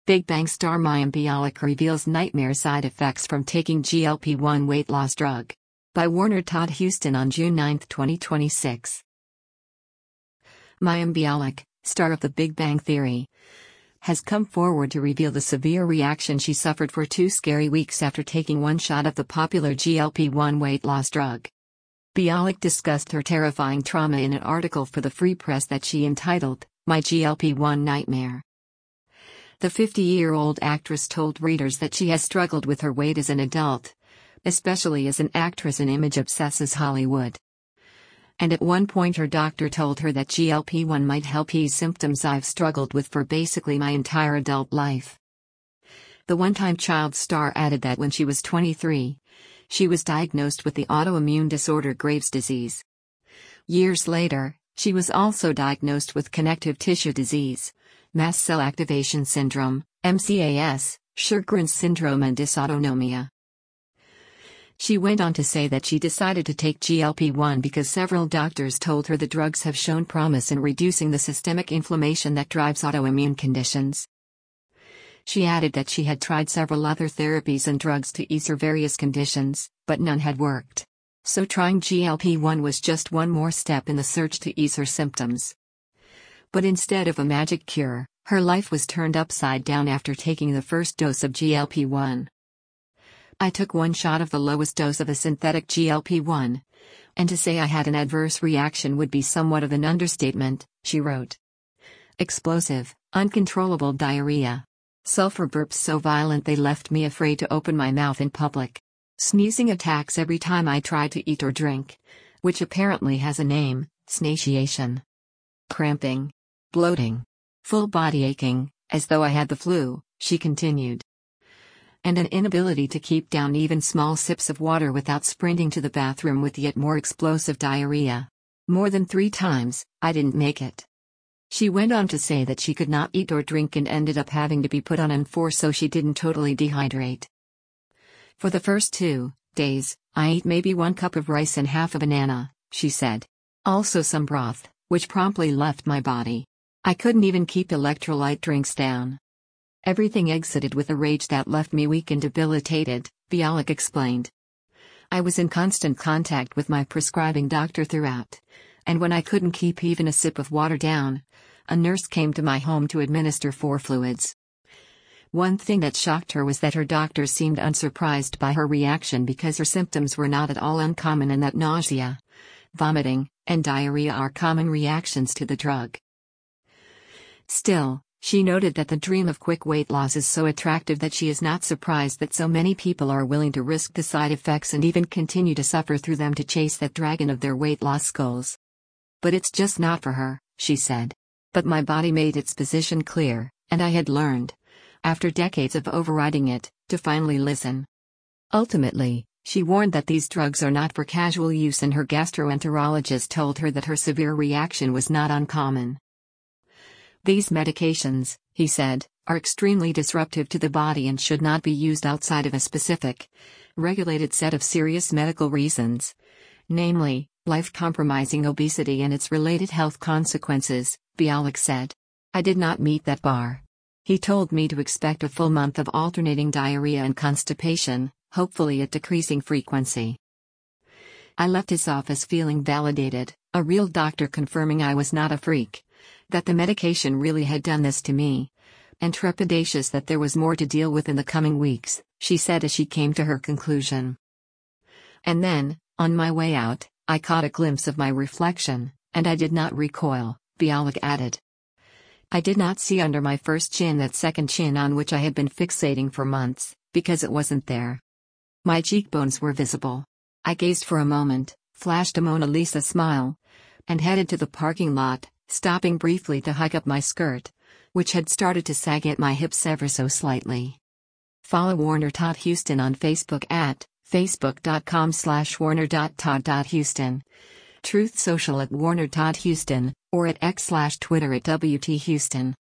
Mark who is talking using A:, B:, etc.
A: Big Bang star Mayim Bialik reveals nightmare side effects from taking GLP-1 weight loss drug. By Warner Todd Huston on June 9, 2026. Mayim Bialik, star of The Big Bang Theory, has come forward to reveal the severe reaction she suffered for 2 scary weeks after taking one shot of the popular GLP-1 weight loss drug. Bialik discussed her terrifying trauma in an article for the Free Press that she entitled, "My GLP-1 Nightmare." The 50-year-old actress told readers that she has struggled with her weight as an adult, especially as an actress in image-obsesses Hollywood. And at one point her doctor told her that GLP-1 might help ease symptoms I've struggled with for basically my entire adult life. The one-time child star added that when she was 23, she was diagnosed with the autoimmune disorder Graves' disease. Years later, she was also diagnosed with connective tissue disease, mast cell activation syndrome, MCAS, Sjögren's syndrome and dysautonomia. She went on to say that she decided to take GLP-1 because several doctors told her the drugs have shown promise in reducing the systemic inflammation that drives autoimmune conditions. She added that she had tried several other therapies and drugs to ease her various conditions, but none had worked. So trying GLP-1 was just one more step in the search to ease her symptoms. But instead of a magic cure, her life was turned upside down after taking the first dose of GLP-1. "I took one shot of the lowest dose of a synthetic GLP-1, and to say I had an adverse reaction would be somewhat of an understatement," she wrote. "Explosive, uncontrollable diarrhea. Sulfur burps so violent they left me afraid to open my mouth in public. Sneezing attacks every time I tried to eat or drink, which apparently has a name, snatiation. Cramping. Bloating. Full body aching, as though I had the flu," she continued. "And an inability to keep down even small sips of water without sprinting to the bathroom with yet more explosive diarrhea. More than 3 times, I didn't make it." She went on to say that she could not eat or drink and ended up having to be put on N4 so she didn't totally dehydrate. "For the first 2 days, I ate maybe 1 cup of rice and half a banana," she said. "Also some broth, which promptly left my body. I couldn't even keep electrolyte drinks down. Everything exited with a rage that left me weak and debilitated," Bialik explained. "I was in constant contact with my prescribing doctor throughout, and when I couldn't keep even a sip of water down, a nurse came to my home to administer 4 fluids. One thing that shocked her was that her doctor seemed unsurprised by her reaction because her symptoms were not at all uncommon and that nausea, vomiting, and diarrhea are common reactions to the drug. Still, she noted that the dream of quick weight loss is so attractive that she is not surprised that so many people are willing to risk the side effects and even continue to suffer through them to chase that dragon of their weight loss goals. "But it's just not for her," she said. "But my body made its position clear, and I had learned, after decades of overriding it, to finally listen." Ultimately, she warned that these drugs are not for casual use and her gastroenterologist told her that her severe reaction was not uncommon. "These medications," he said, "are extremely disruptive to the body and should not be used outside of a specific, regulated set of serious medical reasons, namely, life-compromising obesity and its related health consequences," Bialik said. "I did not meet that bar. He told me to expect a full month of alternating diarrhea and constipation, hopefully at decreasing frequency. I left his office feeling validated, a real doctor confirming I was not a freak, that the medication really had done this to me, and trepidatious that there was more to deal with in the coming weeks," she said as she came to her conclusion. "And then, on my way out, I caught a glimpse of my reflection, and I did not recoil," Bialik added. "I did not see under my first chin that second chin on which I had been fixating for months, because it wasn't there. My cheekbones were visible. I gazed for a moment, flashed a Mona Lisa smile, and headed to the parking lot, stopping briefly to hike up my skirt, which had started to sag at my hips ever so slightly." Follow Warner Todd Huston on Facebook at facebook.com/warner.todd.huston, Truth Social at Warner Todd Huston, or at x/Twitter at WT Huston.